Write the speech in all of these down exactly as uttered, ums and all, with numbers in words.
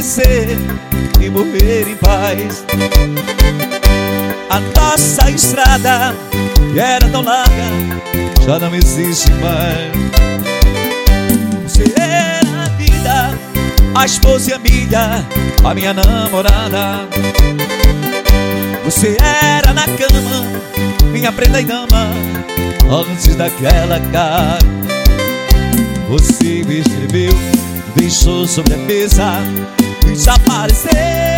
esquecer e morrer em paz. A nossa estrada, que era tão larga, já não existe mais. Você era a vida, a esposa e amiga, a minha namorada. Você era na cama, minha prenda e dama, antes daquela cara. Você me escreveu, deixou sobre a mesa, desaparecer.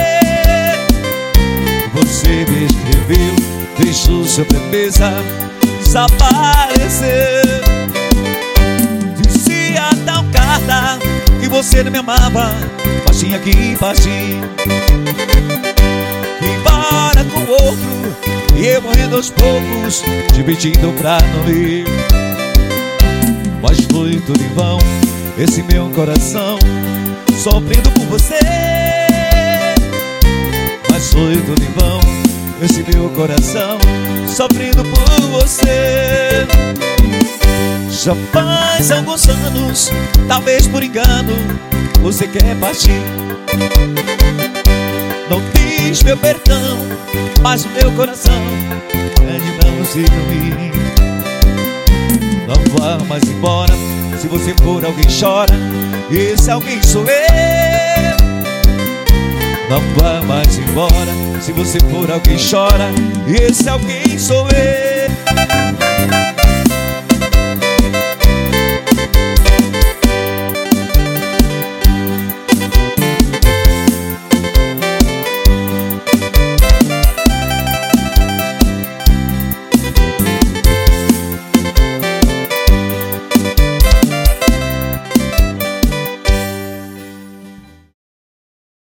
Você me escreveu, deixou sobre a mesa, desaparecer. Dizia tal carta que você não me amava, mas tinha que partir, embora com outro, e eu morrendo aos poucos, te pedindo pra não ir. Mas foi tudo em vão, esse meu coração sofrendo por você. Mas foi tudo em vão, esse meu coração sofrendo por você. Já faz alguns anos, talvez por engano, você quer partir. Não diz meu perdão, mas o meu coração pede não se ir. Não vá mais embora, se você for alguém chora, e esse alguém sou eu. Não vá mais embora, se você for alguém chora, e esse alguém sou eu.